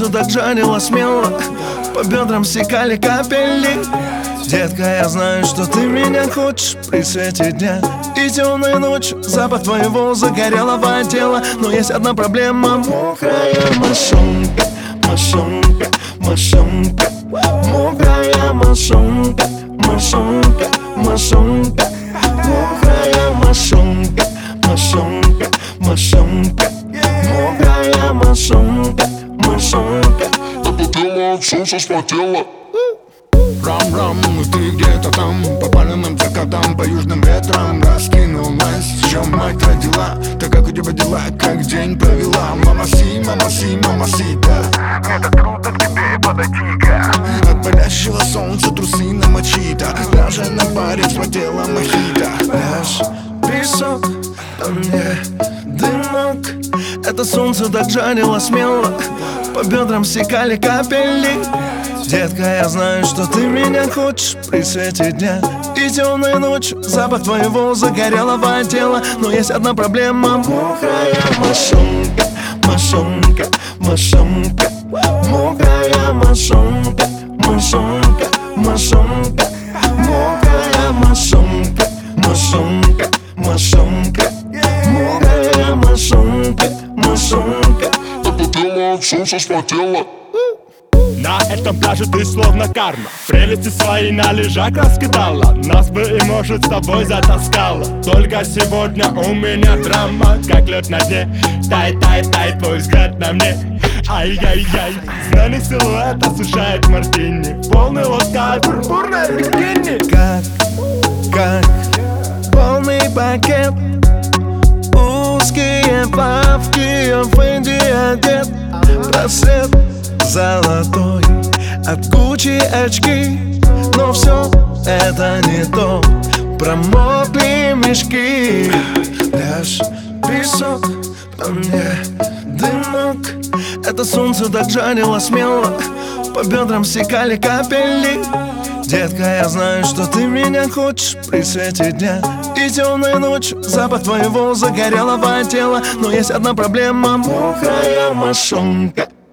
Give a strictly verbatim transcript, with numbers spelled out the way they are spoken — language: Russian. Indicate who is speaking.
Speaker 1: солнце так жарило смело, по бедрам стекали капели. Детка, я знаю, что ты меня хочешь при свете дня и темной ночью. Запах твоего загорелого тела. Но есть одна проблема: мокрая мошонка, мошонка, мошонка. Мокрая мошонка, мошонка, мошонка. Мокрая мошонка, мошонка, мошонка. Мокрая мошонка, мошонка.
Speaker 2: Это тело от солнца спотело.
Speaker 3: Рам-рам, ну ты где-то там, по паленым закатам, по южным ветрам раскинулась. В чем мать родила? Так как у тебя дела, как день провела? Мамаси, мамаси, мамасита. Мне так трудно к тебе подойти-ка. От палящего солнца трусы намочита. Даже на баре вспотела мохито.
Speaker 1: Пляж, песок, по мне дымок. Это солнце так жарило смело, по бедрам стекали капели. Детка, я знаю, что ты меня хочешь при свете дня и темной ночью. Запах твоего загорелого тела. Но есть одна проблема: мокрая мошонка, мошонка, мошонка. Мокрая мошонка, мошонка, мошонка. Мокрая мошонка, мошонка, мошонка. Мокрая мошонка, мошонка.
Speaker 2: Это тело от солнца спотело.
Speaker 4: На этом пляже ты словно карма, прелести свои на лежак раскидала. Нас бы и может с тобой затаскала. Только сегодня у меня драма, как лед на дне. Тай, тай, тай, твой взгляд на мне. Ай-яй-яй, знаный силуэт осушает мартини. Полный лоска, пурпурная бикини.
Speaker 1: Как, как полный пакет, узкие плавки, я в Фенди одет. Просвет золотой от Гуччи очки. Но все это не то, промокли мешки. Пляж, песок, по мне дымок. Это солнце так жарило смело, по бедрам стекали капели. Детка, я знаю, что ты меня хочешь при свете дня и темной ночью. Запах твоего загорелого тела. Но есть одна проблема: мокрая мошонка,